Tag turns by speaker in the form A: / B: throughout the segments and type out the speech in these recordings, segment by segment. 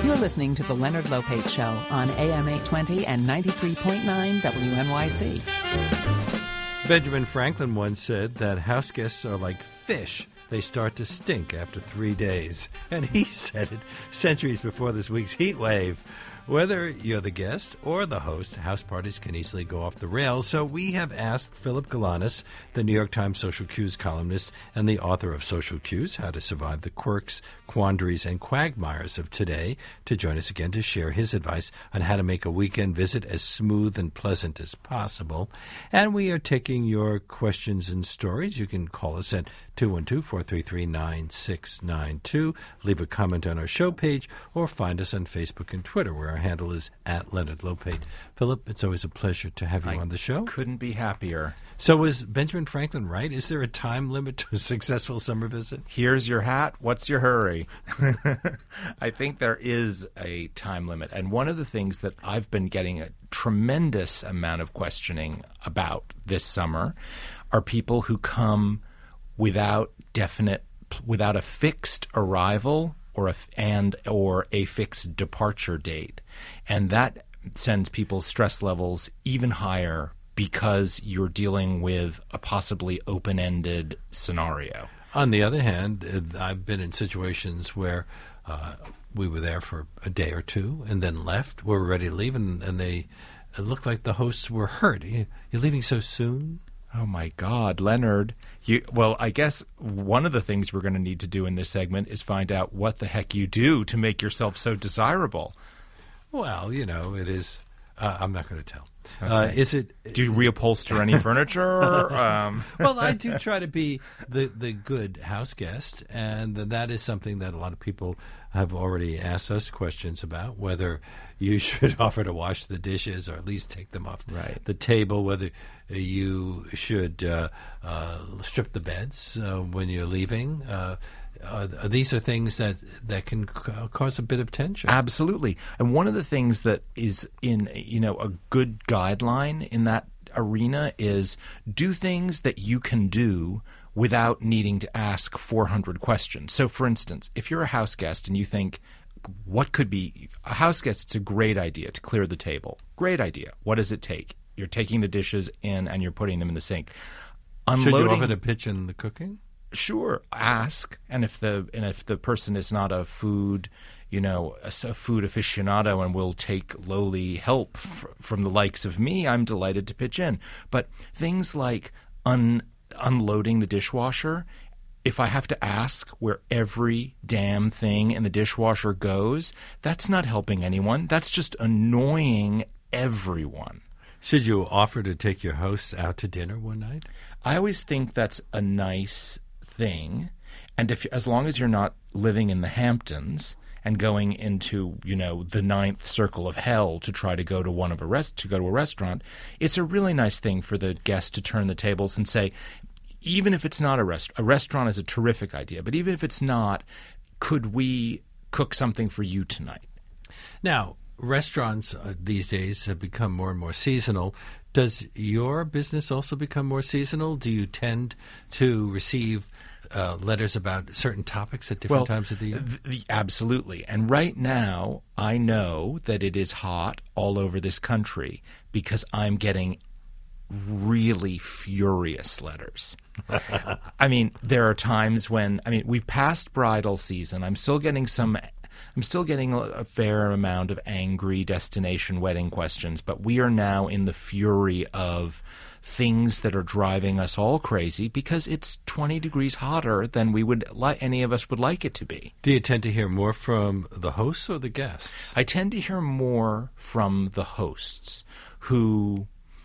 A: You're listening to The Leonard Lopate Show on AM 820 and 93.9 WNYC.
B: Benjamin Franklin once said that house guests are like fish. They start to stink after 3 days. And he said it centuries before this week's heat wave. Whether you're the guest or the host, house parties can easily go off the rails. So we have asked Philip Galanis, the New York Times Social Cues columnist and the author of Social Cues, How to Survive the Quirks, Quandaries, and Quagmires of Today, to join us again to share his advice on how to make a weekend visit as smooth and pleasant as possible. And we are taking your questions and stories. You can call us at 212-433-9692. Leave a comment on our show page or find us on Facebook and Twitter, where our handle is at Leonard Lopate. Philip, it's always a pleasure to have you on the show.
C: Couldn't be happier.
B: So was Benjamin Franklin right? Is there a time limit to a successful summer visit?
C: Here's your hat. What's your hurry? I think there is a time limit. And one of the things that I've been getting a tremendous amount of questioning about this summer are people who come without a fixed arrival or a fixed departure date. And that sends people's stress levels even higher because you're dealing with a possibly open-ended scenario.
B: On the other hand, I've been in situations where we were there for a day or two and then left. We were ready to leave, and it looked like the hosts were hurt. You're leaving so soon?
C: Oh, my God, Leonard. Well, I guess one of the things we're going to need to do in this segment is find out what the heck you do to make yourself so desirable.
B: Well, it is. I'm not going to tell.
C: Okay. Do you reupholster any furniture?
B: Well, I do try to be the good house guest, and that is something that a lot of people have already asked us questions about, whether you should offer to wash the dishes or at least take them off the table, whether you should strip the beds when you're leaving. These are things that can cause a bit of tension.
C: Absolutely. And one of the things that is in a good guideline in that arena is do things that you can do without needing to ask 400 questions. So, for instance, if you're a house guest and you think, what could be a house guest, it's a great idea to clear the table. Great idea. What does it take? You're taking the dishes in and you're putting them in the sink.
B: Should you offer to pitch in the cooking?
C: Sure, ask, and if the person is not a food aficionado and will take lowly help from the likes of me, I'm delighted to pitch in. But things like unloading the dishwasher, if I have to ask where every damn thing in the dishwasher goes, that's not helping anyone. That's just annoying everyone.
B: Should you offer to take your hosts out to dinner one night?
C: I always think that's a nice thing, and as long as you're not living in the Hamptons and going into the ninth circle of hell to try to go to a restaurant, it's a really nice thing for the guest to turn the tables and say, even if it's not a restaurant is a terrific idea, but even if it's not, could we cook something for you tonight?
B: Now, restaurants these days have become more and more seasonal. Does your business also become more seasonal? Do you tend to receive letters about certain topics at different times of the year?
C: Absolutely. And right now, I know that it is hot all over this country because I'm getting really furious letters. I mean, there are times when, we've passed bridal season. I'm still getting a fair amount of angry destination wedding questions, but we are now in the fury of things that are driving us all crazy because it's 20 degrees hotter than any of us would like it to be.
B: Do you tend to hear more from the hosts or the guests?
C: I tend to hear more from the hosts who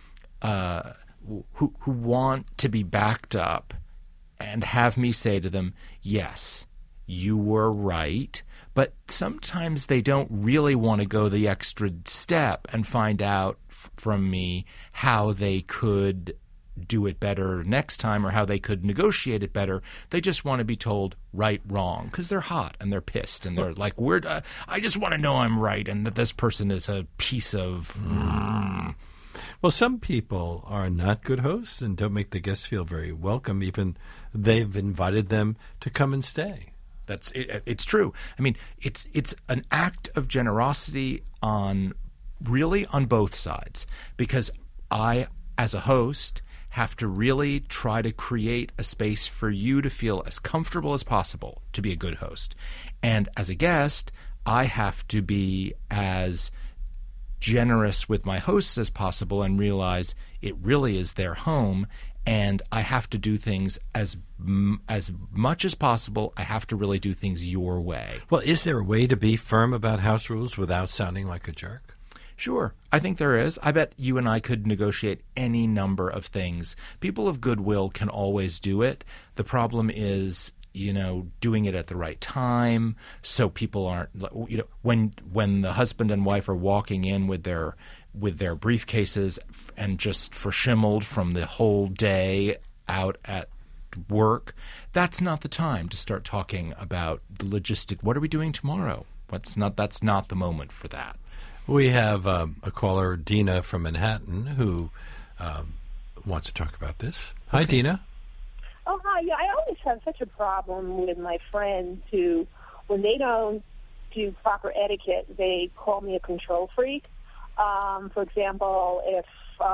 C: want to be backed up and have me say to them, yes, you were right. But sometimes they don't really want to go the extra step and find out from me how they could do it better next time or how they could negotiate it better. They just want to be told right, wrong, because they're hot and they're pissed and they're like, I just want to know I'm right and that this person is a piece of...
B: Well, some people are not good hosts and don't make the guests feel very welcome, even they've invited them to come and stay.
C: It's true. I mean, it's an act of generosity on both sides, because I, as a host, have to really try to create a space for you to feel as comfortable as possible to be a good host. And as a guest, I have to be as generous with my hosts as possible and realize it really is their home, and I have to do things as much as possible. I have to really do things your way.
B: Well, is there a way to be firm about house rules without sounding like a jerk?
C: Sure. I think there is. I bet you and I could negotiate any number of things. People of goodwill can always do it. The problem is, doing it at the right time, so people aren't, when the husband and wife are walking in with their briefcases and just verschimmeled from the whole day out at work, that's not the time to start talking about the logistic. What are we doing tomorrow? That's not the moment for that.
B: We have a caller, Dina from Manhattan, who wants to talk about this.
C: Okay.
B: Hi, Dina.
D: Oh, hi. Yeah, I always have such a problem with my friends who, when they don't do proper etiquette, they call me a control freak. For example, if,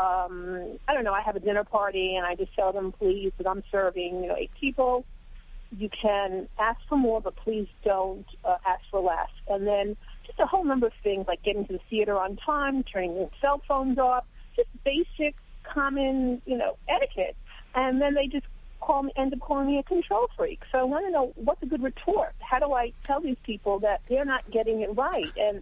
D: I have a dinner party and I just tell them, please, because I'm serving, 8 people, you can ask for more, but please don't ask for less. And then just a whole number of things like getting to the theater on time, turning your cell phones off, just basic, common, etiquette. And then they just end up calling me a control freak. So I want to know, what's a good retort? How do I tell these people that they're not getting it right? And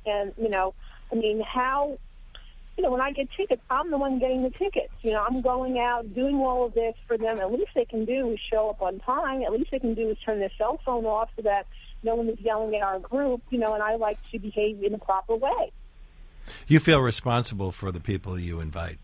D: how, when I get tickets, I'm the one getting the tickets. I'm going out, doing all of this for them. At least they can do is show up on time. At least they can do is turn their cell phone off so that no one is yelling at our group, and I like to behave in a proper way.
B: You feel responsible for the people you invite?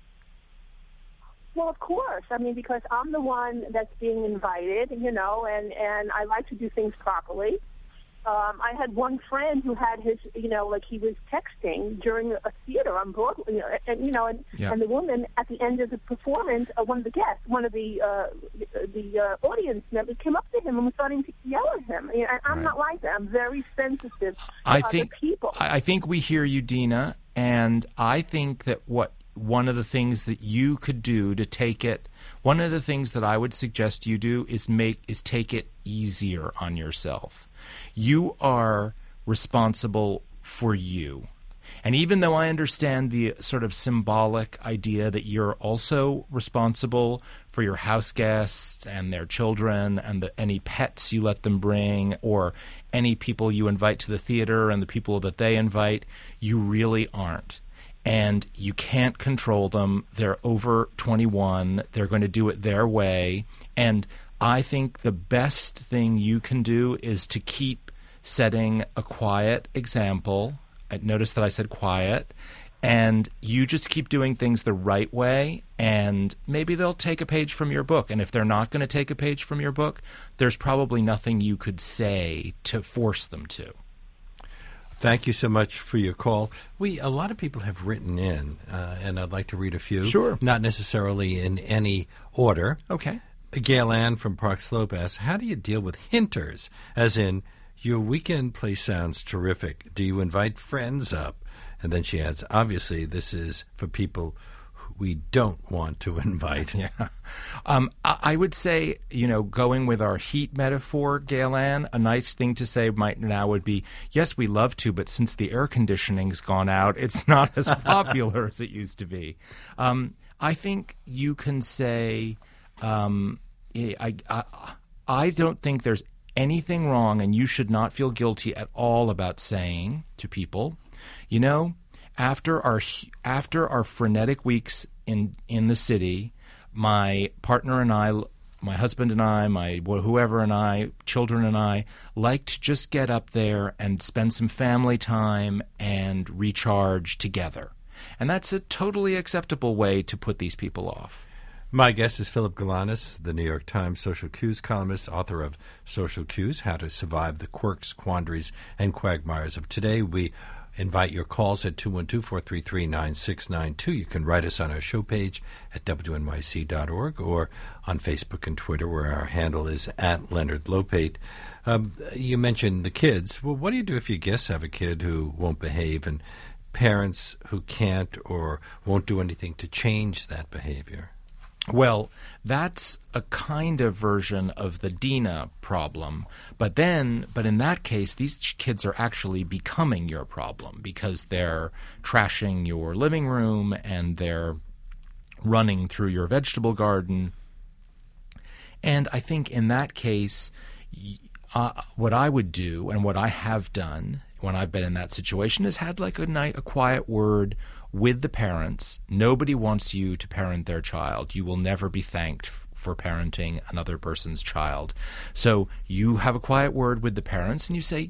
D: Well, of course. Because I'm the one that's being invited, and I like to do things properly. I had one friend who had his, he was texting during a theater on Broadway, and the woman at the end of the performance, one of the guests, one of the audience members came up to him and was starting to yell at him. And I'm not like that. I'm very sensitive to other people.
C: I think we hear you, Dina, and I think that one of the things that you could do to take it, one of the things that I would suggest you do is take it easier on yourself. You are responsible for you. And even though I understand the sort of symbolic idea that you're also responsible for your house guests and their children and any pets you let them bring, or any people you invite to the theater and the people that they invite, you really aren't. And you can't control them. They're over 21. They're going to do it their way. And I think the best thing you can do is to keep setting a quiet example. Notice that I said quiet. And you just keep doing things the right way, and maybe they'll take a page from your book. And if they're not going to take a page from your book, there's probably nothing you could say to force them to.
B: Thank you so much for your call. A lot of people have written in, and I'd like to read a few.
C: Sure.
B: Not necessarily in any order.
C: Okay.
B: Gail Ann from Park Slope asks, how do you deal with hinters? As in, your weekend play sounds terrific. Do you invite friends up? And then she adds, obviously, this is for people we don't want to invite.
C: Yeah. I would say, going with our heat metaphor, Gail Ann, a nice thing to say would be, yes, we love to, but since the air conditioning's gone out, it's not as popular as it used to be. I think you can say, I don't think there's anything wrong, and you should not feel guilty at all about saying to people, after our frenetic weeks in the city, my partner and I, my husband and I, my whoever and I, children and I, like to just get up there and spend some family time and recharge together. And that's a totally acceptable way to put these people off.
B: My guest is Philip Galanis, the New York Times Social Cues columnist, author of Social Cues, How to Survive the Quirks, Quandaries, and Quagmires of Today. We invite your calls at 212-433-9692. You can write us on our show page at wnyc.org or on Facebook and Twitter, where our handle is @LeonardLopate. You mentioned the kids. Well, what do you do if your guests have a kid who won't behave and parents who can't or won't do anything to change that behavior?
C: Well, that's a kind of version of the Dina problem. But in that case, these kids are actually becoming your problem because they're trashing your living room and they're running through your vegetable garden. And I think in that case, what I would do and what I have done when I've been in that situation is had like a quiet word with the parents. Nobody wants you to parent their child. You will never be thanked for parenting another person's child. So you have a quiet word with the parents and you say,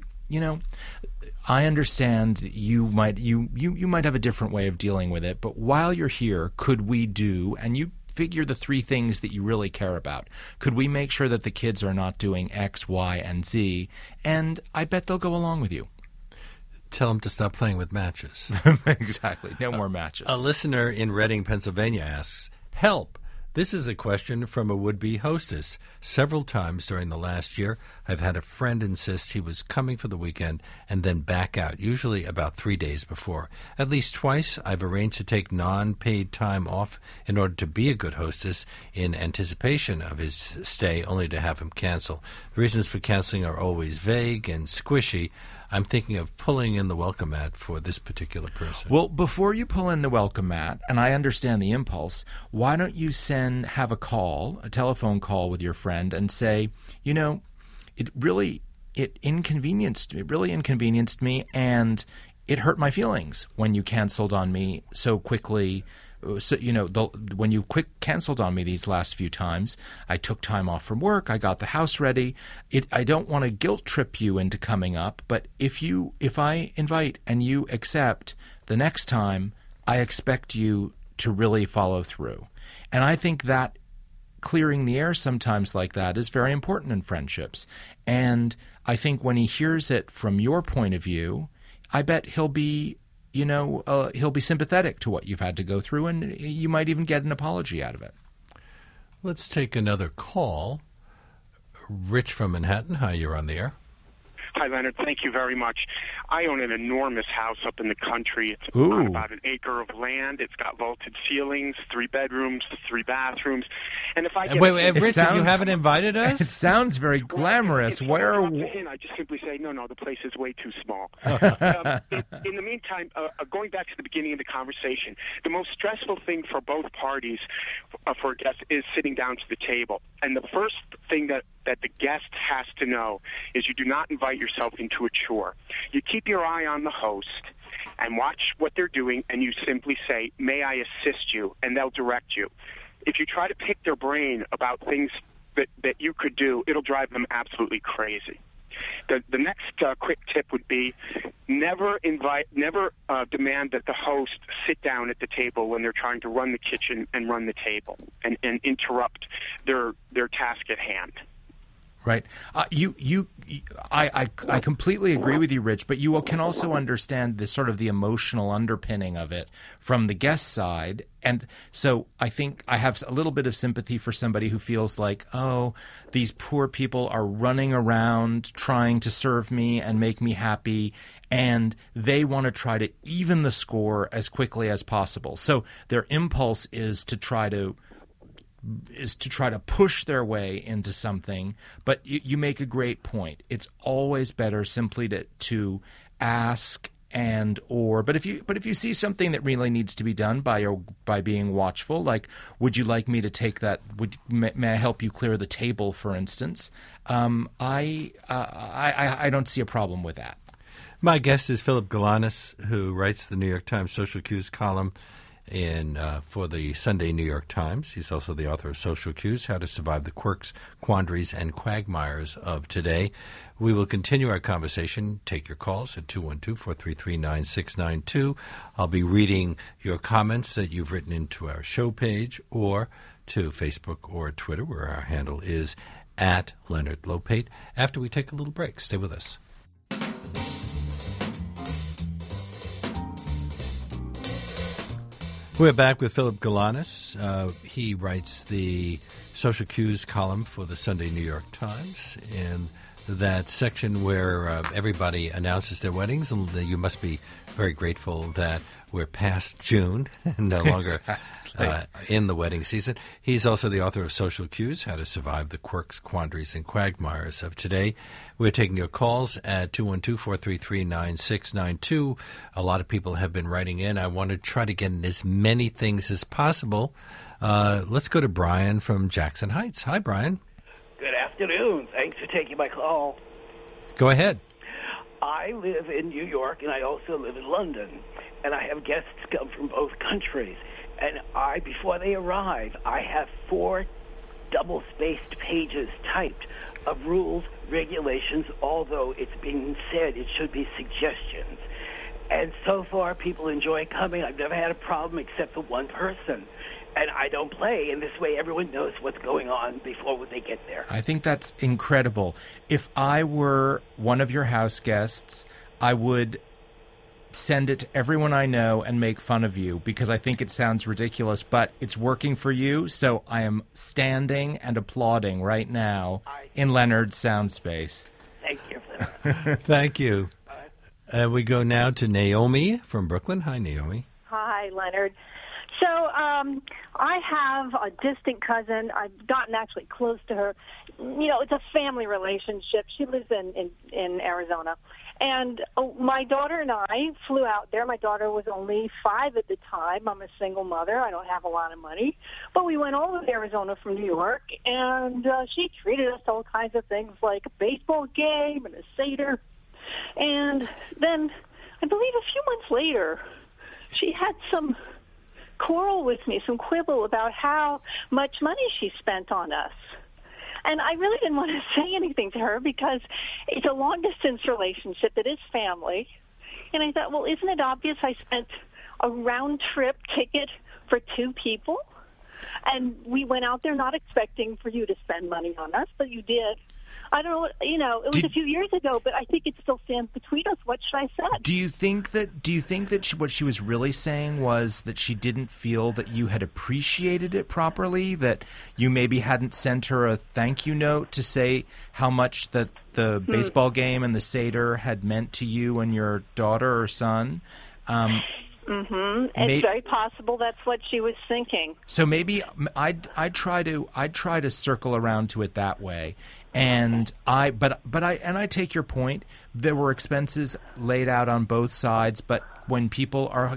C: I understand you might have a different way of dealing with it, but while you're here, could we do, and you figure the three things that you really care about. Could we make sure that the kids are not doing X, Y, and Z? And I bet they'll go along with you.
B: Tell them to stop playing with matches.
C: Exactly. No more matches.
B: A listener in Reading, Pennsylvania asks, help. This is a question from a would-be hostess. Several times during the last year, I've had a friend insist he was coming for the weekend and then back out, usually about 3 days before. At least twice, I've arranged to take non-paid time off in order to be a good hostess in anticipation of his stay, only to have him cancel. The reasons for canceling are always vague and squishy. I'm thinking of pulling in the welcome mat for this particular person.
C: Well, before you pull in the welcome mat, and I understand the impulse, why don't you have a telephone call with your friend and say, it really inconvenienced me and it hurt my feelings when you canceled on me so quickly. So, when you canceled on me these last few times, I took time off from work. I got the house ready. I don't want to guilt trip you into coming up, but if I invite and you accept, the next time I expect you to really follow through. And I think that clearing the air sometimes like that is very important in friendships. And I think when he hears it from your point of view, I bet he'll be he'll be sympathetic to what you've had to go through, and you might even get an apology out of it.
B: Let's take another call. Rich from Manhattan. Hi, you're on the air.
E: Hi, Leonard. Thank you very much. I own an enormous house up in the country. It's on about an acre of land. It's got vaulted ceilings, 3 bedrooms, 3 bathrooms. And if I get
B: Rich, you haven't invited us?
C: It sounds very glamorous.
E: I just simply say, no, the place is way too small. In the meantime, going back to the beginning of the conversation, the most stressful thing for both parties for a guest is sitting down to the table. And the first thing that the guest has to know is you do not invite yourself into a chore. You keep your eye on the host and watch what they're doing, and you simply say, may I assist you? And they'll direct you. If you try to pick their brain about things that you could do, it'll drive them absolutely crazy. The next quick tip would be never demand that the host sit down at the table when they're trying to run the kitchen and run the table and interrupt their task at hand.
C: Right. I completely agree with you, Rich, but you can also understand the sort of the emotional underpinning of it from the guest side. And so I think I have a little bit of sympathy for somebody who feels like, oh, these poor people are running around trying to serve me and make me happy, and they want to try to even the score as quickly as possible. So their impulse is to try to push their way into something, but you make a great point. It's always better simply to ask but if you see something that really needs to be done by being watchful, like, would you like me to take that? May I help you clear the table, for instance? I don't see a problem with that.
B: My guest is Philip Galanis, who writes the New York Times Social Cues column for the Sunday New York Times. He's also the author of Social Cues, How to Survive the Quirks, Quandaries, and Quagmires of Today. We will continue our conversation. Take your calls at 212-433-9692. I'll be reading your comments that you've written into our show page or to Facebook or Twitter, where our handle is @LeonardLopate, after we take a little break. Stay with us. We're back with Philip Galanis. He writes the Social Cues column for the Sunday New York Times. And that section where everybody announces their weddings, and you must be very grateful that we're past June and no longer in the wedding season. He's also the author of Social Cues, How to Survive the Quirks, Quandaries, and Quagmires of Today. We're taking your calls at 212-433-9692. A lot of people have been writing in. I want to try to get in as many things as possible. Let's go to Brian from Jackson Heights. Hi, Brian.
F: Good afternoon. Thanks for taking my call.
B: Go ahead.
F: I live in New York, and I also live in London, and I have guests come from both countries. And before they arrive, I have 4 double-spaced pages typed of rules, regulations, although it's being said it should be suggestions. And so far, people enjoy coming. I've never had a problem except for one person. And I don't play, and this way everyone knows what's going on before they get there.
C: I think that's incredible. If I were one of your house guests, I would send it to everyone I know and make fun of you because I think it sounds ridiculous, but it's working for you, so I am standing and applauding right now in Leonard's sound space.
F: Thank you for that.
B: Thank you. We go now to Naomi from Brooklyn. Hi, Naomi.
G: Hi, Leonard. So I have a distant cousin. I've gotten actually close to her. You know, it's a family relationship. She lives in Arizona. And my daughter and I flew out there. My daughter was only 5 at the time. I'm a single mother. I don't have a lot of money. But we went all over to Arizona from New York, and she treated us to all kinds of things like a baseball game and a Seder. And then I believe a few months later, she had some quarrel with me, some quibble about how much money she spent on us. And I really didn't want to say anything to her because it's a long-distance relationship. It is family. And I thought, well, isn't it obvious I spent a round-trip ticket for 2 people? And we went out there not expecting for you to spend money on us, but you did. I don't know, you know, it was a few years ago, but I think it still stands between us. What should I say?
C: Do you think that what she was really saying was that she didn't feel that you had appreciated it properly, that you maybe hadn't sent her a thank you note to say how much that the baseball game and the Seder had meant to you and your daughter or son?
G: It's very possible that's what she was thinking.
C: So maybe I'd try to circle around to it that way. And I take your point. There were expenses laid out on both sides, but when people are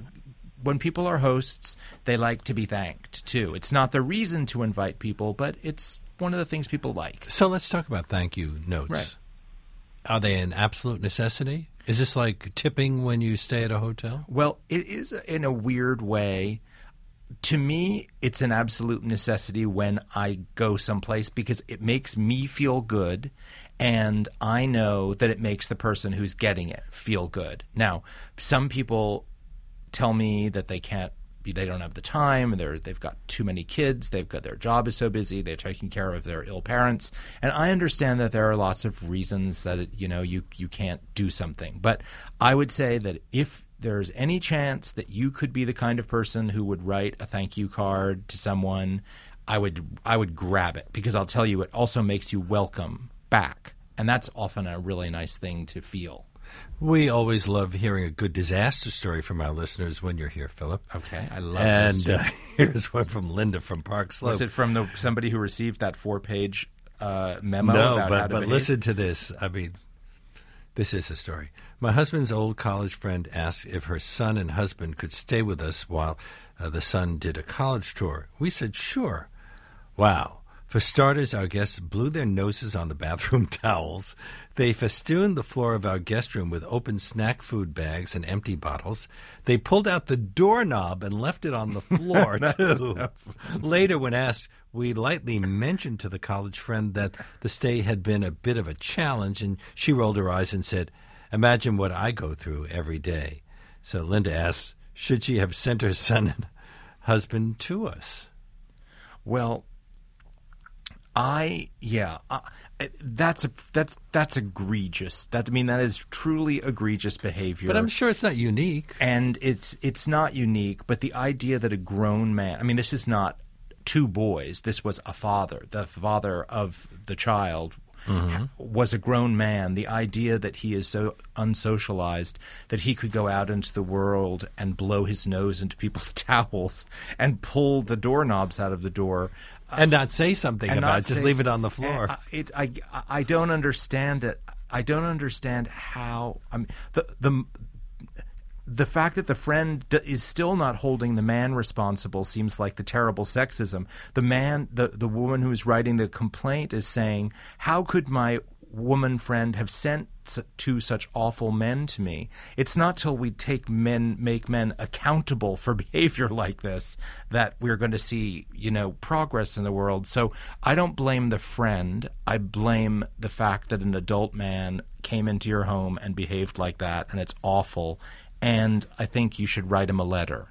C: hosts, they like to be thanked too. It's not the reason to invite people, but it's one of the things people like.
B: So let's talk about thank you notes.
C: Right.
B: Are they an absolute necessity? Is this like tipping when you stay at a hotel?
C: Well, it is in a weird way. To me, it's an absolute necessity when I go someplace because it makes me feel good, and I know that it makes the person who's getting it feel good. Now, some people tell me that they don't have the time, they've got too many kids, their job is so busy, they're taking care of their ill parents, and I understand that there are lots of reasons that you can't do something. But I would say that if there's any chance that you could be the kind of person who would write a thank you card to someone, I would grab it, because I'll tell you, it also makes you welcome back, and that's often a really nice thing to feel.
B: We always love hearing a good disaster story from our listeners when you're here, Philip.
C: Okay, I love this.
B: And here's one from Linda from Park Slope.
C: Was it from somebody who received that 4-page memo about how to
B: but
C: behave?
B: Listen to this. I mean, this is a story. My husband's old college friend asked if her son and husband could stay with us while the son did a college tour. We said, sure. Wow. For starters, our guests blew their noses on the bathroom towels. They festooned the floor of our guest room with open snack food bags and empty bottles. They pulled out the doorknob and left it on the floor, too. Later, when asked, we lightly mentioned to the college friend that the stay had been a bit of a challenge, and she rolled her eyes and said, imagine what I go through every day. So Linda asked, should she have sent her son and husband to us?
C: Well, that's egregious. That is truly egregious behavior.
B: But I'm sure it's not unique.
C: And it's not unique. But the idea that a grown man, this is not 2 boys. This was a father. The father of the child was a grown man, the idea that he is so unsocialized that he could go out into the world and blow his nose into people's towels and pull the doorknobs out of the door.
B: And not say something about it, just leave it on the floor.
C: I don't understand it. I don't understand how. I mean, the fact that the friend is still not holding the man responsible seems like the terrible sexism. The woman who is writing the complaint is saying, "How could my woman friend have sent two such awful men to me?" It's not till we make men accountable for behavior like this that we're going to see, progress in the world. So I don't blame the friend. I blame the fact that an adult man came into your home and behaved like that, and it's awful. And I think you should write him a letter.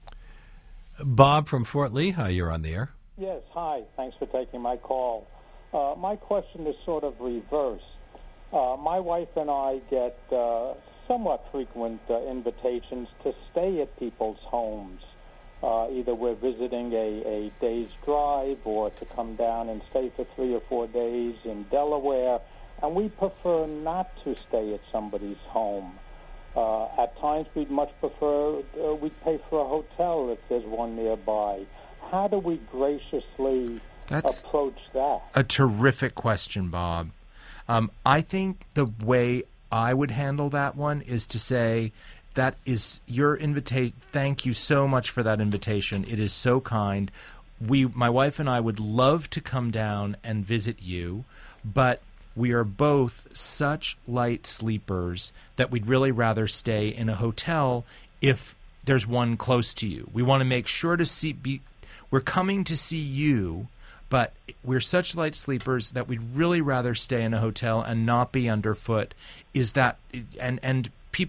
B: Bob from Fort Lee, hi, you're on the air.
H: Yes, hi. Thanks for taking my call. My question is sort of reverse. My wife and I get somewhat frequent invitations to stay at people's homes. Either we're visiting a day's drive or to come down and stay for 3 or 4 days in Delaware, and we prefer not to stay at somebody's home. At times we'd much prefer we'd pay for a hotel if there's one nearby. How do we graciously approach that?
C: A terrific question, Bob. I think the way I would handle that one is to say, that is your invitation. Thank you so much for that invitation. It is so kind. My wife and I would love to come down and visit you, but we are both such light sleepers that we'd really rather stay in a hotel if there's one close to you. We want to make sure to we're coming to see you, but we're such light sleepers that we'd really rather stay in a hotel and not be underfoot. Is that and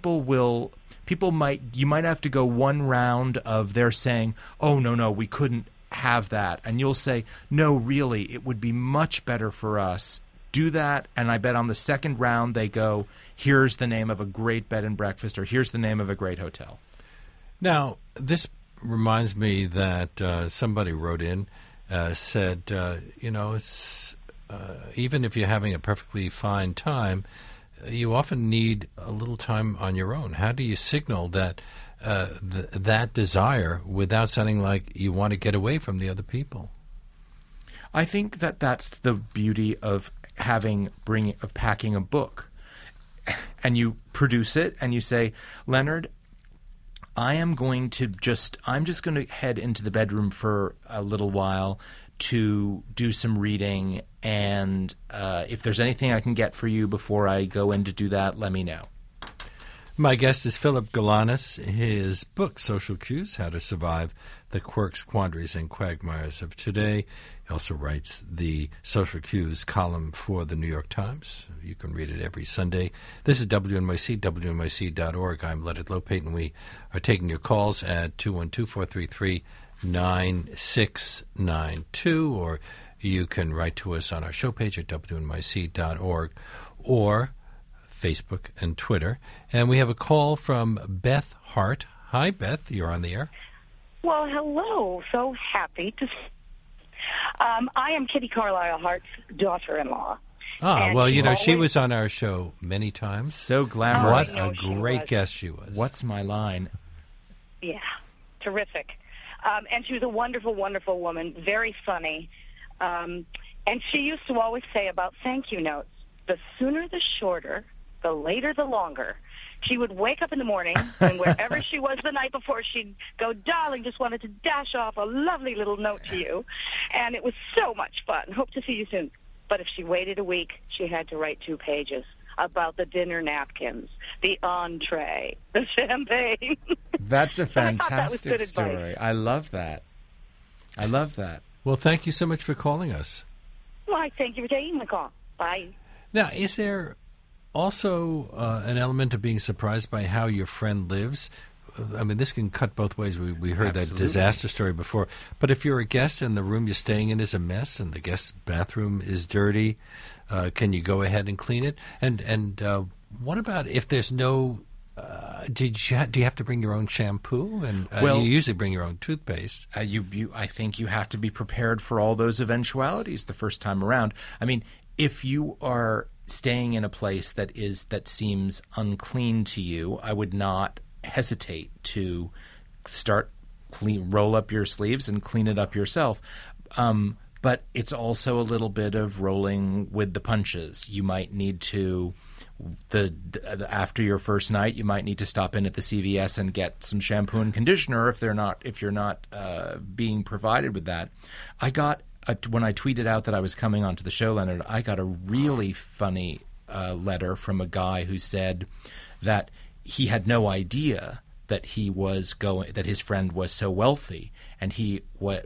C: you might have to go one round of their saying, "Oh, no, we couldn't have that." And you'll say, "No, really, it would be much better for us." Do that, and I bet on the second round they go, "Here's the name of a great bed and breakfast," or "Here's the name of a great hotel."
B: Now, this reminds me that somebody wrote in, said, even if you're having a perfectly fine time, you often need a little time on your own. How do you signal that that desire without sounding like you want to get away from the other people?
C: I think that's the beauty of packing a book, and you produce it and you say, "Leonard, I'm just going to head into the bedroom for a little while to do some reading, and if there's anything I can get for you before I go in to do that, let me know."
B: My guest is Philip Galanis. His book, Social Cues, How to Survive the Quirks, Quandaries, and Quagmires of Today. He also writes the Social Cues column for the New York Times. You can read it every Sunday. This is WNYC, WNYC.org. I'm Leonard Lopate, and we are taking your calls at 212-433-9692, or you can write to us on our show page at WNYC.org, or Facebook and Twitter. And we have a call from Beth Hart. Hi, Beth. You're on the air.
I: Well, hello. So happy to I am Kitty Carlisle Hart's daughter-in-law.
B: Well, she was on our show many times.
C: So glamorous.
B: What a great guest she was.
C: What's my line?
I: Yeah, terrific. And she was a wonderful, wonderful woman, very funny. And she used to always say about thank you notes, the sooner the shorter, the later the longer. She would wake up in the morning, and wherever she was the night before, she'd go, "Darling, just wanted to dash off a lovely little note to you." And it was so much fun. Hope to see you soon. But if she waited a week, she had to write 2 pages about the dinner napkins, the entree, the champagne.
C: That's a fantastic
I: that was
C: story. I love that. I love that.
B: Well, thank you so much for calling us.
I: Why, thank you for taking the call. Bye.
B: Now, is there also an element of being surprised by how your friend lives? I mean, this can cut both ways. We heard
C: Absolutely.
B: that disaster story before. But if you're a guest and the room you're staying in is a mess and the guest's bathroom is dirty, can you go ahead and clean it? And what about if there's no do you have to bring your own shampoo? And you usually bring your own toothpaste.
C: I think you have to be prepared for all those eventualities the first time around. I mean, if you are staying in a place that seems unclean to you, I would not hesitate to roll up your sleeves and clean it up yourself. But it's also a little bit of rolling with the punches. You might need to, after your first night, you might need to stop in at the CVS and get some shampoo and conditioner if you're not being provided with that. When I tweeted out that I was coming onto the show, Leonard, I got a really funny letter from a guy who said that he had no idea that that his friend was so wealthy, and he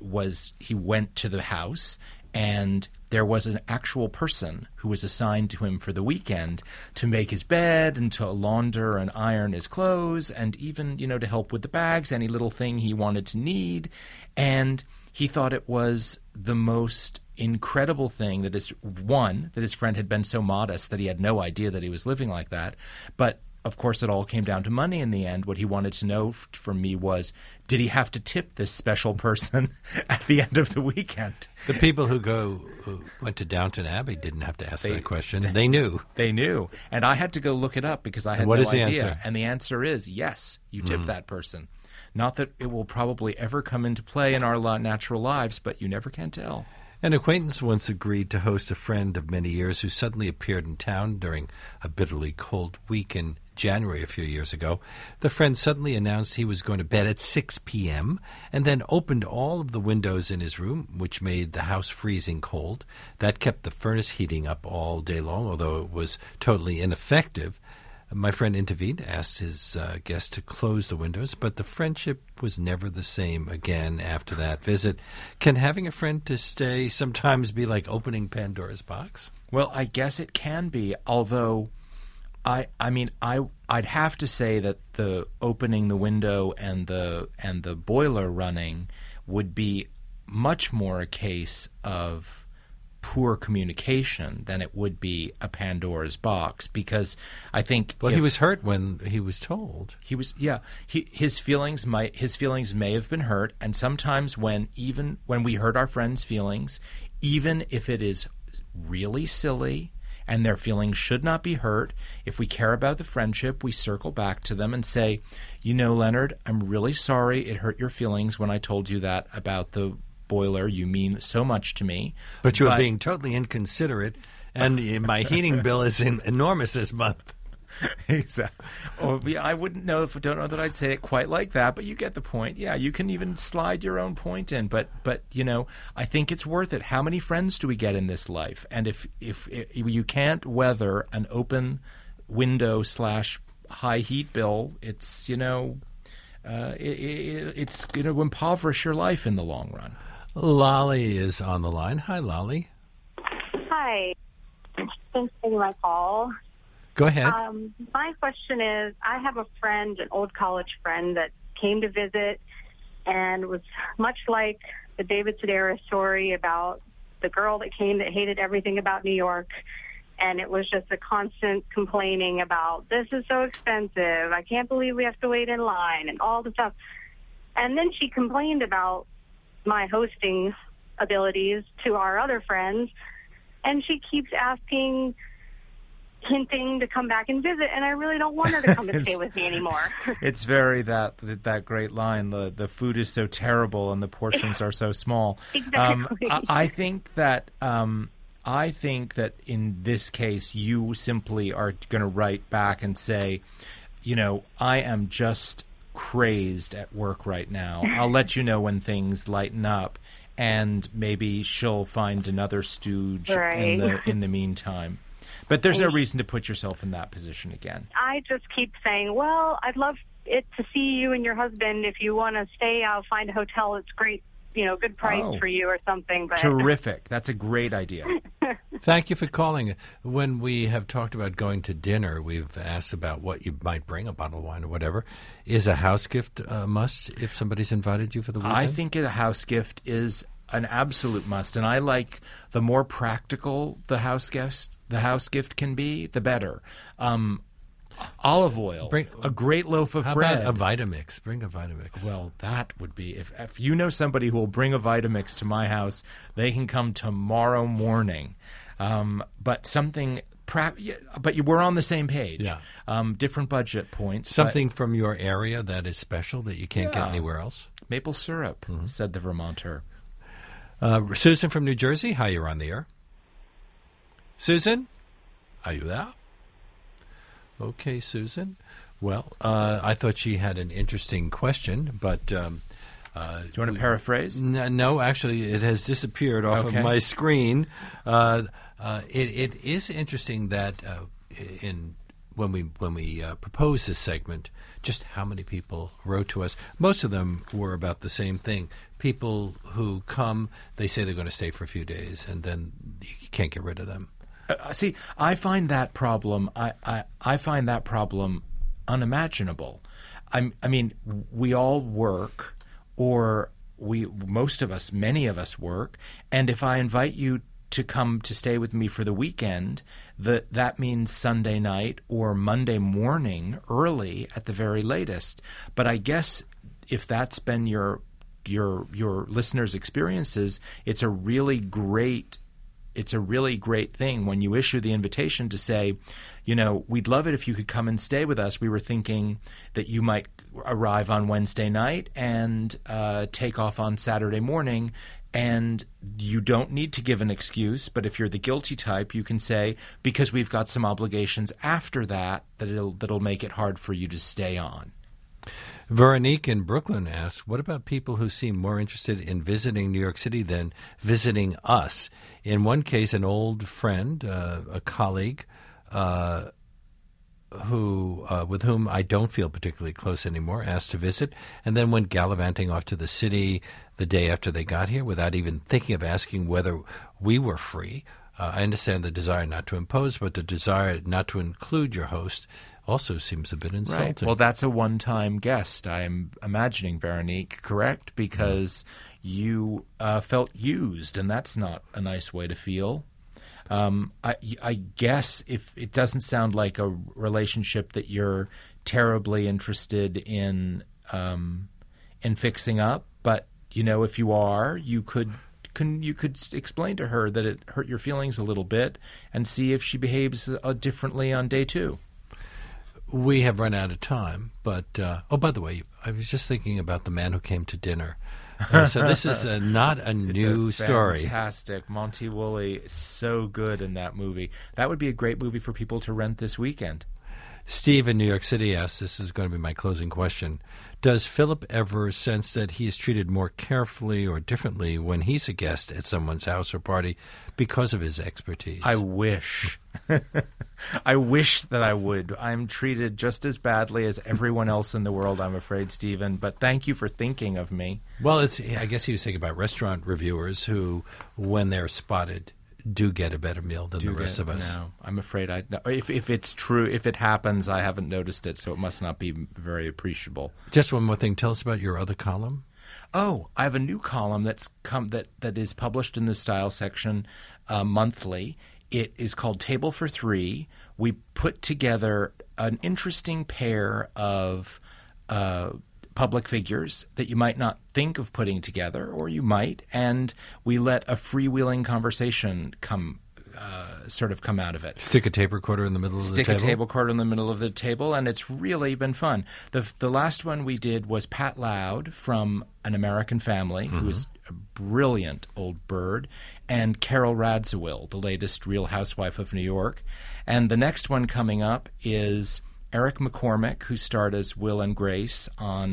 C: went to the house, and there was an actual person who was assigned to him for the weekend to make his bed and to launder and iron his clothes, and even to help with the bags, any little thing he wanted to need. And he thought it was the most incredible thing that his friend had been so modest that he had no idea that he was living like that. But of course, it all came down to money in the end. What he wanted to know from me was, did he have to tip this special person at the end of the weekend?
B: The people who went to Downton Abbey didn't have to ask that question. They knew.
C: They knew. And I had to go look it up because I had no idea. Answer? And the answer is yes, you tip that person. Not that it will probably ever come into play in our natural lives, but you never can tell.
B: An acquaintance once agreed to host a friend of many years who suddenly appeared in town during a bitterly cold week in January a few years ago. The friend suddenly announced he was going to bed at 6 p.m. and then opened all of the windows in his room, which made the house freezing cold. That kept the furnace heating up all day long, although it was totally ineffective. My friend intervened, asked his guest to close the windows, but the friendship was never the same again after that visit. Can having a friend to stay sometimes be like opening Pandora's box?
C: Well, I guess it can be, although I'd have to say that the opening the window and the boiler running would be much more a case of poor communication than it would be a Pandora's box, because I think
B: he was hurt when he was told.
C: His feelings may have been hurt, and sometimes when we hurt our friends' feelings, even if it is really silly and their feelings should not be hurt, if we care about the friendship, we circle back to them and say, Leonard, I'm really sorry it hurt your feelings when I told you that about the boiler. You mean so much to me.
B: But you're being totally inconsiderate, and my heating bill is enormous this month.
C: Exactly. I don't know that I'd say it quite like that, but you get the point. Yeah, you can even slide your own point in. But I think it's worth it. How many friends do we get in this life? And if you can't weather an open window / high heat bill, it's it's going to impoverish your life in the long run.
B: Lolly is on the line. Hi, Lolly.
J: Hi. Thanks for taking my call.
B: Go ahead.
J: My question is, I have a friend, an old college friend, that came to visit and was much like the David Sedaris story about the girl that came that hated everything about New York. And it was just a constant complaining about, this is so expensive, I can't believe we have to wait in line, and all the stuff. And then she complained about my hosting abilities to our other friends, and she keeps hinting to come back and visit, and I really don't want her to come and stay with me anymore.
C: It's very that great line, the food is so terrible and the portions are so small.
J: Exactly.
C: I think that in this case, you simply are going to write back and say, I am just crazed at work right now. I'll let you know when things lighten up, and maybe she'll find another stooge in the meantime. But there's no reason to put yourself in that position again.
J: I just keep saying, well, I'd love it to see you and your husband. If you want to stay, I'll find a hotel that's great, good price for you or something. But
C: terrific. That's a great idea.
B: Thank you for calling. When we have talked about going to dinner, we've asked about what you might bring, a bottle of wine or whatever. Is a house gift a must if somebody's invited you for the weekend?
C: I think a house gift is an absolute must, and I like the more practical the house gift can be, the better. Olive oil, a great loaf of bread.
B: How about a Vitamix? Bring a Vitamix.
C: Well, that would be, if you know somebody who will bring a Vitamix to my house, they can come tomorrow morning. But something. But we're on the same page.
B: Yeah.
C: Different budget points.
B: Something from your area that is special that you can't get anywhere else?
C: Maple syrup, said the Vermonter.
B: Susan from New Jersey, hi, you're on the air. Susan, are you there? Okay, Susan. Well, I thought she had an interesting question, but... do you
C: want to paraphrase?
B: No, actually, it has disappeared off of my screen. It is interesting that when we proposed this segment, just how many people wrote to us. Most of them were about the same thing. People who come, they say they're going to stay for a few days, and then you can't get rid of them.
C: See, I find that problem. I find that problem unimaginable. I mean, we all work, or many of us work, and if I invite you to come to stay with me for the weekend, that means Sunday night or Monday morning early at the very latest. But I guess if that's been your listeners' experiences, it's a really great thing when you issue the invitation to say, we'd love it if you could come and stay with us. We were thinking that you might arrive on Wednesday night and take off on Saturday morning. And you don't need to give an excuse, but if you're the guilty type, you can say, because we've got some obligations after that'll make it hard for you to stay on.
B: Veronique in Brooklyn asks, what about people who seem more interested in visiting New York City than visiting us? In one case, an old friend, a colleague, with whom I don't feel particularly close anymore, asked to visit, and then went gallivanting off to the city the day after they got here without even thinking of asking whether we were free. I understand the desire not to impose, but the desire not to include your host also seems a bit insulting.
C: Right. Well, that's a one-time guest, I'm imagining, Veronique, correct? Because you felt used, and that's not a nice way to feel. I guess if it doesn't sound like a relationship that you're terribly interested in fixing up, but if you are, you could explain to her that it hurt your feelings a little bit, and see if she behaves differently on day 2.
B: We have run out of time, but by the way, I was just thinking about the man who came to dinner. So this is not a new story.
C: Fantastic. Monty Woolley is so good in that movie. That would be a great movie for people to rent this weekend.
B: Steve in New York City asks, this is going to be my closing question, does Philip ever sense that he is treated more carefully or differently when he's a guest at someone's house or party because of his expertise?
C: I wish. I wish that I would. I'm treated just as badly as everyone else in the world, I'm afraid, Stephen. But thank you for thinking of me.
B: Well, I guess he was thinking about restaurant reviewers who, when they're spotted, do get a better meal than the rest of us.
C: No, I'm afraid if it's true, if it happens, I haven't noticed it, so it must not be very appreciable.
B: Just one more thing. Tell us about your other column.
C: Oh, I have a new column that is published in the Style section monthly. It is called Table for Three. We put together an interesting pair of public figures that you might not think of putting together, or you might, and we let a freewheeling conversation come out of it.
B: Stick a tape recorder in the middle of the table?
C: Stick a tape recorder in the middle of the table, and it's really been fun. The last one we did was Pat Loud from An American Family, who is a brilliant old bird, and Carol Radziwill, the latest Real Housewife of New York. And the next one coming up is Eric McCormick, who starred as Will and Grace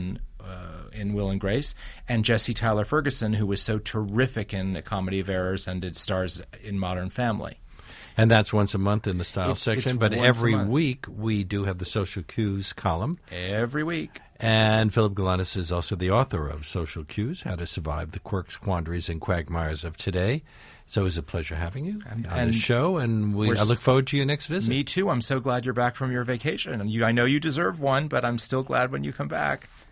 C: in Will and Grace, and Jesse Tyler Ferguson, who was so terrific in A Comedy of Errors and it stars in Modern Family.
B: And that's once a month in the Style section. But every week we do have the Social Cues column.
C: Every week.
B: And Philip Galanis is also the author of Social Cues, How to Survive the Quirks, Quandaries, and Quagmires of Today. So it was a pleasure having you on the show, and I look forward to your next visit.
C: Me too. I'm so glad you're back from your vacation. And I know you deserve one, but I'm still glad when you come back.